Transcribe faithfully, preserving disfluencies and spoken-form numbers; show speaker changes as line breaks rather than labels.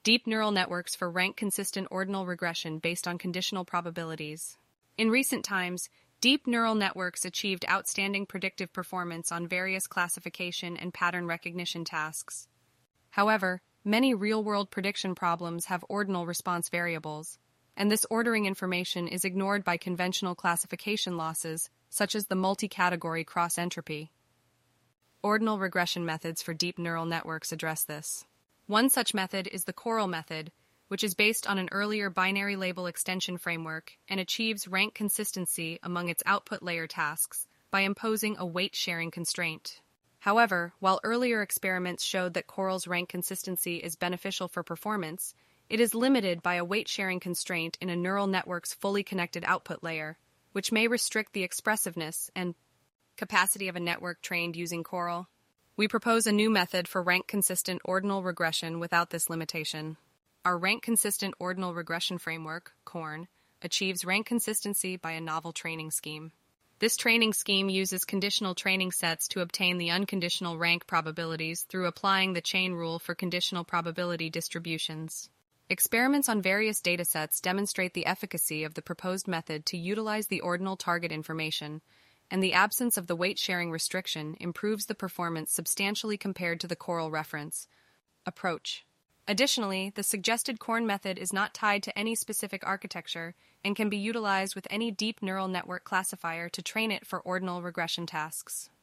Deep neural networks for rank-consistent ordinal regression based on conditional probabilities. In recent times, deep neural networks achieved outstanding predictive performance on various classification and pattern recognition tasks. However, many real-world prediction problems have ordinal response variables, and this ordering information is ignored by conventional classification losses, such as the multi-category cross-entropy. Ordinal regression methods for deep neural networks address this. One such method is the CORAL method, which is based on an earlier binary label extension framework and achieves rank consistency among its output layer tasks by imposing a weight-sharing constraint. However, while earlier experiments showed that CORAL's rank consistency is beneficial for performance, it is limited by a weight-sharing constraint in a neural network's fully connected output layer, which may restrict the expressiveness and capacity of a network trained using CORAL. We propose a new method for rank-consistent ordinal regression without this limitation. Our rank-consistent ordinal regression framework, CORN, achieves rank consistency by a novel training scheme. This training scheme uses conditional training sets to obtain the unconditional rank probabilities through applying the chain rule for conditional probability distributions. Experiments on various datasets demonstrate the efficacy of the proposed method to utilize the ordinal target information, and the absence of the weight-sharing restriction improves the performance substantially compared to the CORAL reference approach. Additionally, the suggested CORN method is not tied to any specific architecture and can be utilized with any deep neural network classifier to train it for ordinal regression tasks.